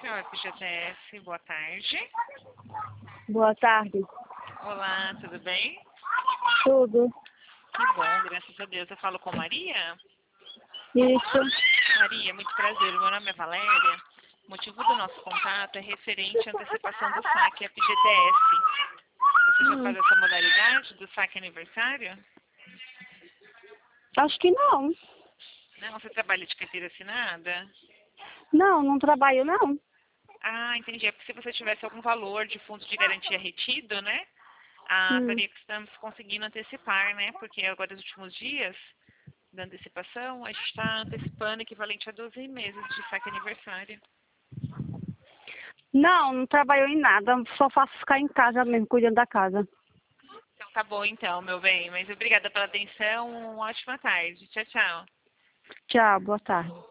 Senhor FGTS, boa tarde. Boa tarde. Olá, tudo bem? Tudo. Que bom, graças a Deus. Eu falo com Maria? Isso. Maria, muito prazer. Meu nome é Valéria. O motivo do nosso contato é referente à antecipação do saque FGTS. Você já faz essa modalidade do saque aniversário? Acho que não. Não, você trabalha de carteira assinada? Não, não trabalho não. Ah, entendi. É porque se você tivesse algum valor de fundo de garantia retido, né? Teria que estamos conseguindo antecipar, né? Porque agora nos últimos dias da antecipação, a gente está antecipando equivalente a 12 meses de saque aniversário. Não, não trabalho em nada. Só faço ficar em casa mesmo, cuidando da casa. Então tá bom então, meu bem. Mas obrigada pela atenção. Uma ótima tarde. Tchau, tchau. Tchau, boa tarde.